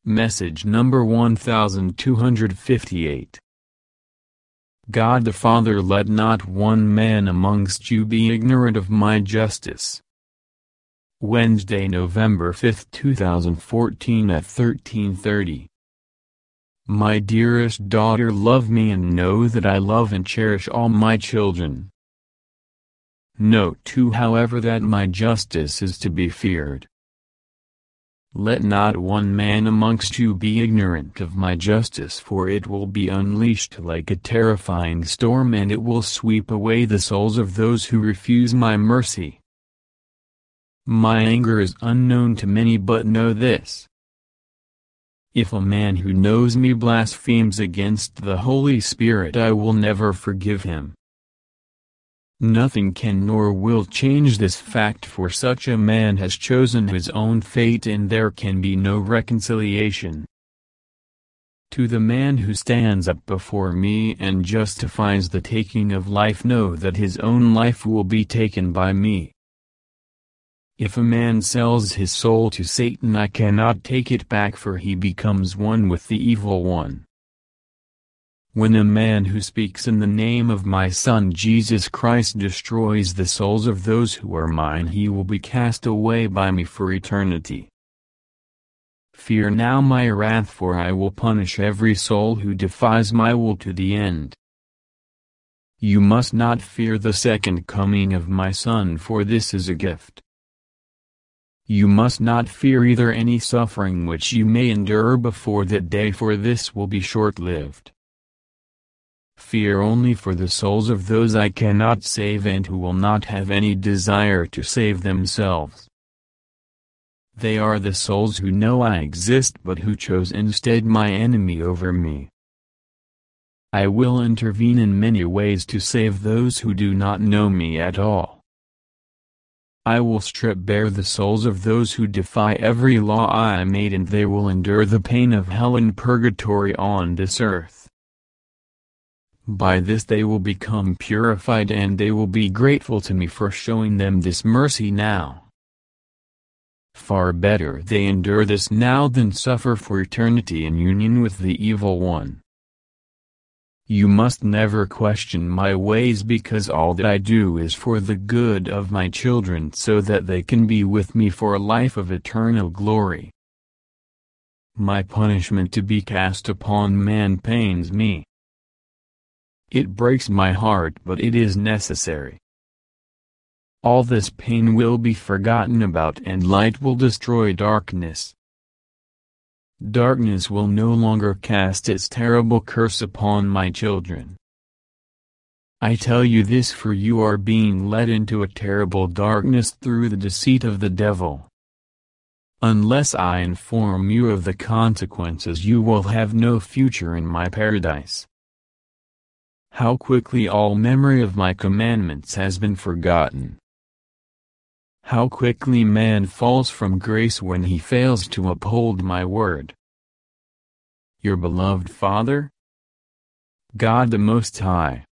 Message number 1258. God the Father, let not one man amongst you be ignorant of my justice. Wednesday, November 5, 2014 at 13:30. My dearest daughter, love me and know that I love and cherish all my children. Note too, however, that my justice is to be feared. Let not one man amongst you be ignorant of my justice, for it will be unleashed like a terrifying storm, and it will sweep away the souls of those who refuse my mercy. My anger is unknown to many, but know this: if a man who knows me blasphemes against the Holy Spirit, I will never forgive him. Nothing can nor will change this fact, for such a man has chosen his own fate, and there can be no reconciliation. To the man who stands up before me and justifies the taking of life, know that his own life will be taken by me. If a man sells his soul to Satan, I cannot take it back, for he becomes one with the evil one. When a man who speaks in the name of my Son Jesus Christ destroys the souls of those who are mine, he will be cast away by me for eternity. Fear now my wrath, for I will punish every soul who defies my will to the end. You must not fear the second coming of my Son, for this is a gift. You must not fear either any suffering which you may endure before that day, for this will be short-lived. Fear only for the souls of those I cannot save and who will not have any desire to save themselves. They are the souls who know I exist, but who chose instead my enemy over me. I will intervene in many ways to save those who do not know me at all. I will strip bare the souls of those who defy every law I made, and they will endure the pain of hell and purgatory on this earth. By this they will become purified, and they will be grateful to me for showing them this mercy now. Far better they endure this now than suffer for eternity in union with the evil one. You must never question my ways, because all that I do is for the good of my children, so that they can be with me for a life of eternal glory. My punishment to be cast upon man pains me. It breaks my heart, but it is necessary. All this pain will be forgotten about, and light will destroy darkness. Darkness will no longer cast its terrible curse upon my children. I tell you this, for you are being led into a terrible darkness through the deceit of the devil. Unless I inform you of the consequences, you will have no future in my paradise. How quickly all memory of my commandments has been forgotten. How quickly man falls from grace when he fails to uphold my word. Your beloved Father, God the Most High,